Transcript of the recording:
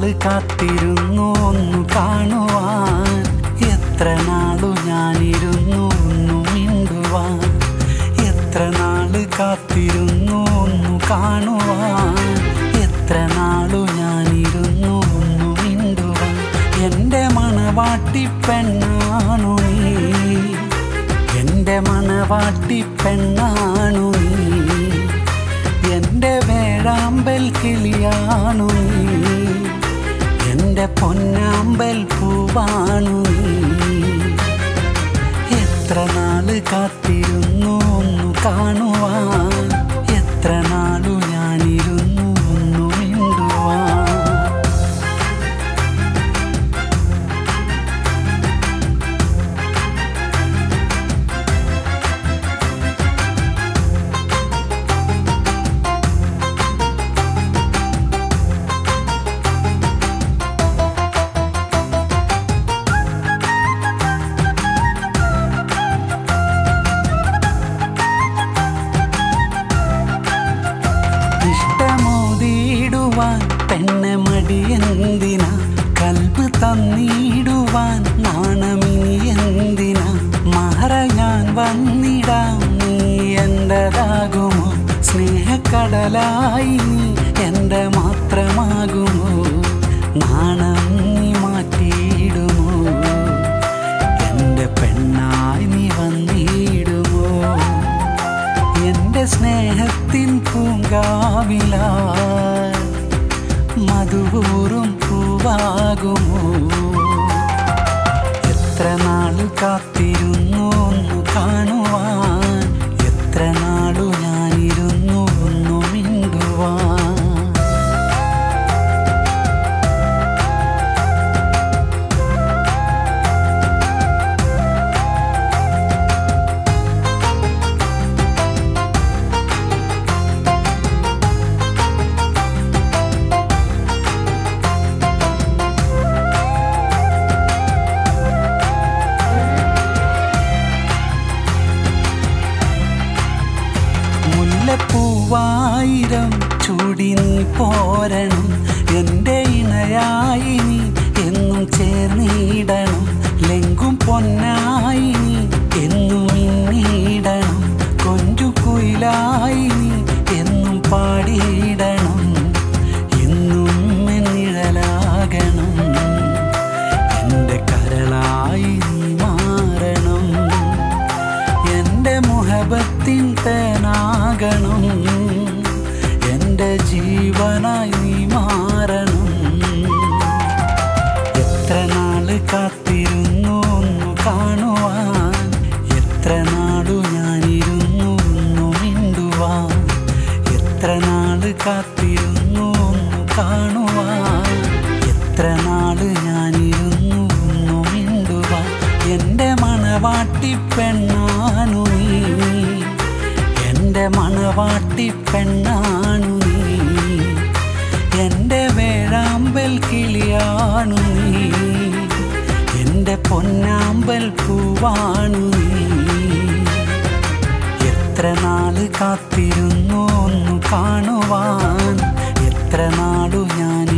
കാത്തിരുന്നു ഒന്നു കാണുവാൻ, എത്ര നാളു ഞാനിരുന്നു ഒന്നു മിണ്ടുവാൻ. എത്ര നാള് കാത്തിരുന്നു ഒന്നു കാണുവാൻ, എത്ര നാളു ഞാനിരുന്നു ഒന്നു മിണ്ടുവാൻ. എൻ്റെ മണവാട്ടി പെണ്ണാണു നീ, എൻ്റെ മണവാട്ടി പെണ്ണാണു നീ, എൻ്റെ വേഴാമ്പൽ കിളിയാണു നീ, എൻ്റെ പൊന്നാമ്പൽ പൂവാണു നീ. എത്ര നാള് കാത്തിരുന്നു ഒന്നു കാണുവാൻ, എത്ര നാളു ഞാനിരുന്നു ഒന്നു മിണ്ടുവാൻ. ഇഷ്ടമോതിടുവാൻ പെണ്ണെ മടിയെന്തിനാ, കൽബ് തന്നിടുവാൻ നാണമിനി എന്തിനാ. മഹറ ഞാൻ വന്നിടാം, നീ എൻ്റെതാകുമോ, സ്നേഹക്കടലായി നീ എൻ്റെ മാത്രമാകുമോ. നാണം നീ മാറ്റിയിടുമോ, എൻ്റെ പെണ്ണായി നീ വന്നിടുമോ. എൻ്റെ സ്നേഹത്തിൻ പൂങ്കാവിലായി മധുപൂറും പൂവാകുമോ. എത്ര നാളു കാത്തിരുന്നു ഒന്നു കാണുവാൻ, എത്ര നാളു ഞാനിരുന്നു ഒന്നു മിണ്ടുവാൻ. പൂവായിരം ചൂടി നീ പോരണം, എൻ്റെ ഇണയായി നീ എന്നും ചേർന്നിടണം. ലെങ്കും പൊന്നായി നീ എന്നും മിന്നിടണം, കൊഞ്ചുകുയിലായി നീ എന്നും പാടിയിടണം. എന്നും നിഴലാകണം, എൻ്റെ കരളായി നീ മാറണം. എൻ്റെ മുഹബത്തിൻ തേനാകണം, എൻ്റെ ജീവനായി നീ മാറണം. എത്ര നാള് കാത്തിരുന്നു ഒന്നു കാണുവാൻ, എത്ര നാളു ഞാനിരുന്നു ഒന്നു മിണ്ടുവാൻ. എത്ര നാള് കാത്തിരുന്നു ഒന്നു കാണുവാൻ, എത്ര നാള് ഞാനിരുന്നു ഒന്നു മിണ്ടുവാൻ. എൻ്റെ മണവാട്ടി പെണ്ണാണു നീ, എൻ്റെ മണവാട്ടി പെണ്ണാണു നീ, എൻ്റെ വേഴാമ്പൽ കിളിയാണു നീ, എൻ്റെ പൊന്നാമ്പൽ പൂവാണു നീ. എത്ര നാള് കാത്തിരുന്നു ഒന്നു കാണുവാൻ, എത്ര നാളു ഞാൻ